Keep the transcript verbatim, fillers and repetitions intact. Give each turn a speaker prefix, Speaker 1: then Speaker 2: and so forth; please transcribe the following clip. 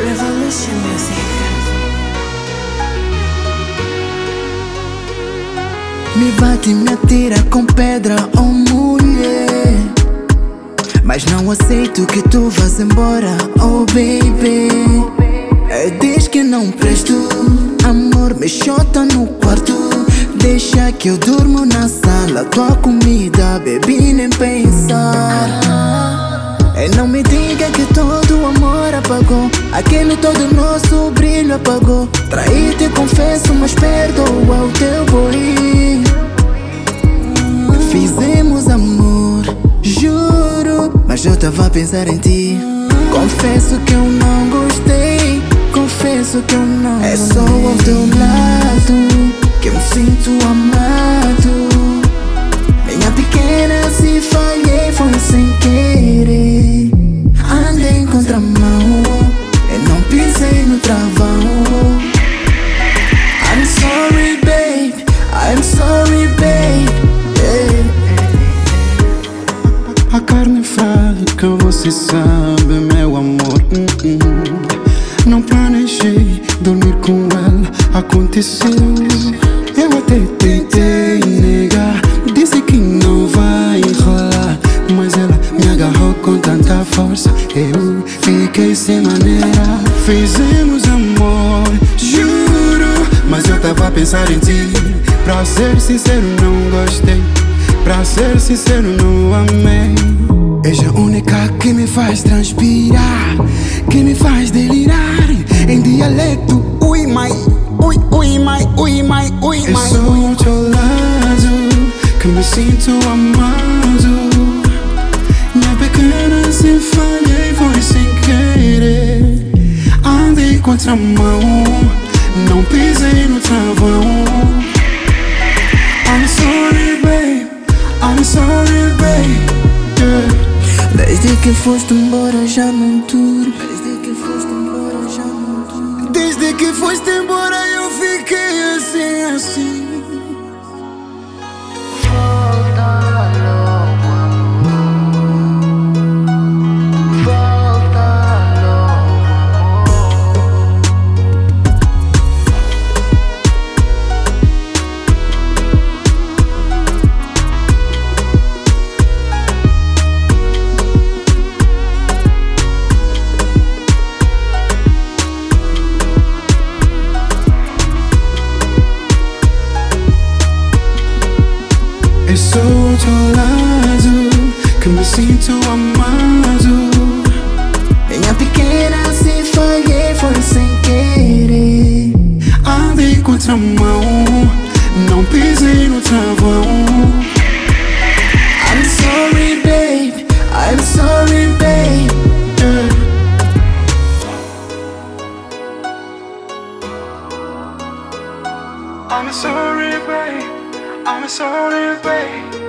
Speaker 1: Revolution Music.
Speaker 2: Me bate e me atira com pedra, oh mulher, mas não aceito que tu vás embora, oh baby. Diz que não presto, amor, me chota no quarto. Deixa que eu durmo na sala, tua comida, baby, nem pensar. E não me diga que todo o amor apagou, aquele todo nosso brilho apagou. Traí, te confesso, mas perdoa o teu boy. Fizemos amor, juro, mas eu tava a pensar em ti. Confesso que eu não gostei, confesso que eu não. É só ao teu lado que eu me sinto amado. Minha pequena, se falhei foi sem querer. Andei em contramão e não pisei no travão. I'm sorry babe, I'm sorry babe, yeah.
Speaker 3: A carne fraca, você sabe, meu amor, uh -uh. Não planejei dormir com ela, aconteceu. Eu até tentei negar, disse que não vai rolar, mas ela me agarrou com tanta força, eu fiquei sem maneira. Fizemos amor, juro, mas eu tava a pensar em ti. Pra ser sincero não gostei, pra ser sincero não amei. És a única que me faz transpirar, que me faz delirar em dialecto. Ui, mai, ui, ui, mai, ui, mai, ui, mai. É só ao teu lado que me sinto amado. Minha pequena, se falhei foi sem querer. Andei contramão, não pisei no travão. I'm sorry babe, I'm sorry babe, yeah.
Speaker 2: Desde que foste embora já não durmo. Desde que foste embora já não durmo.
Speaker 3: Desde que foste embora eu fiquei assim, assim. É só ao teu lado que me sinto amado.
Speaker 2: Minha pequena, se falhei foi sem querer.
Speaker 3: Andei em contramão, não pisei no travão.
Speaker 2: I'm sorry babe, I'm sorry babe,
Speaker 3: yeah. I'm sorry babe, I'm sorry babe.